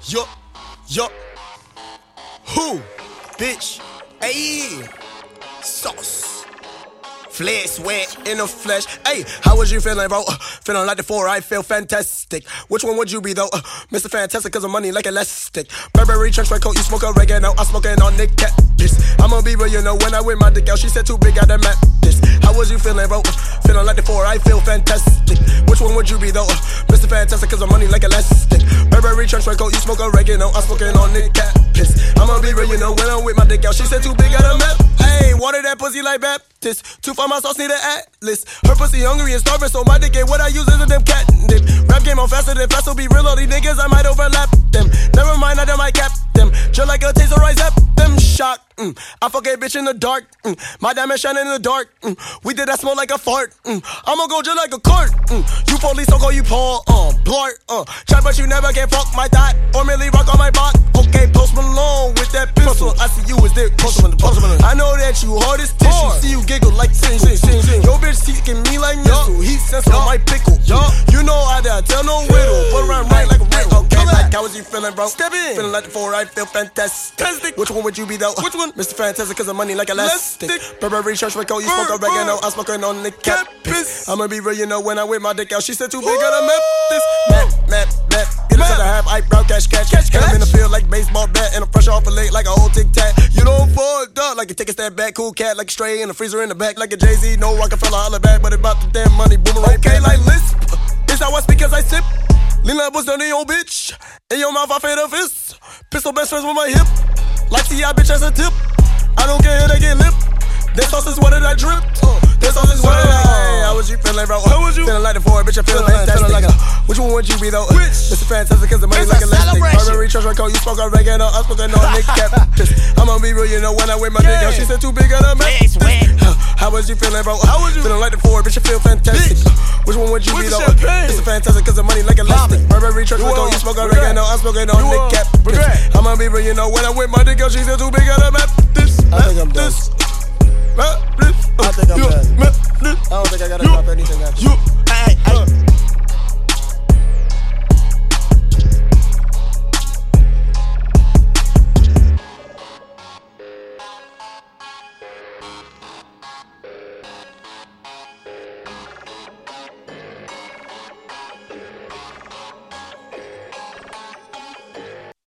Yo, who, bitch, ayy, sauce, flesh, sweat in the flesh. Ayy, how was you feeling, bro? Feeling like the 4, I feel fantastic. Which one would you be, though? Mr. Fantastic, cause of money like elastic. Burberry trench coat, you smoke oregano, I'm smoking on Nick Cat. I'ma be real, you know, when I whip my dick out, she said too big, I done map this. How was you feeling, bro? Feeling like the 4, I feel fantastic. Which one would you be, though? Mr. Fantastic, cause of money like elastic. Burberry trench coat, you smoke oregano, I'm smoking on Nick Cat. I'ma be real, you know, when I whip my dick out, she said too big, I done map. Ayy, water that pussy like Baptist. Too far, my sauce need an atlas. Her pussy hungry and starving, so my dick ain't what I use is a damn catnip. Rap game on faster than fast, so be real, all these niggas, I might overlap them. Never mind, I done might cap them. Just like a taser, I zap them. Shock. I fuck a bitch in the dark. My diamond shining in the dark. We did that smell like a fart. I'ma go just like a cart. You police, so call you Paul. Blart. Try, but you never can fuck my thought or merely rock on my block. Okay, Post Malone with that pistol. I see you is there. I know that you hard as tissue. See you giggle like sing. Yo, bitch teaching me like missile. Heat sensor on my pickle. You know I done tell no riddle. But run right like a riddle. Okay, like how was you feeling, bro? Step in. Feeling like the 4, I feel fantastic. Which one would you be, though? Which one? Mr. Fantastic, cause of money like elastic. Burberry church coat, you smoke oregano, I'm smoking on the campus. I'ma be real, you know, when I whip my dick out, she said too big, gotta map this. Map. It is I have eyebrow catch. I'm in the field like baseball bat, and I'm fresh off a leg like a whole tic-tac. You don't fall dog like you take a step back, cool cat like a stray in the freezer in the back, like a Jay-Z, no Rockefeller, holla back, but about the damn money, boomerang. Okay, like lisp, it's how I speak cause I sip. Lean like what's done in your bitch, in your mouth I fade a fist. Pistol best friends with my hip, like T.I. bitch as a tip. I don't care who they get lip. That sauce is what did I drip? That sauce is what did I. How was you feeling, bro? How was you feeling like the 4, bitch? I feel fantastic. Which one would you be, though? Mr. Fantastic, cause the money like elastic. Burberry trench coat, you smoke oregano, I'm smoking on Nick Cap. I'ma be real, you know, when I whip my dick out, she said too big, I done map. How was you feeling, bro? How was you feeling like the 4, bitch? I feel fantastic. Which one would you be, though? Mr. Fantastic, cause the money like elastic. Burberry trench coat, you smoke oregano, I'm smoking on Nick Cap. I'ma be real, you know, when I whip my dick out, she said too big, I done map this. I think I'm done. I think I'm done. I don't think I gotta drop anything after.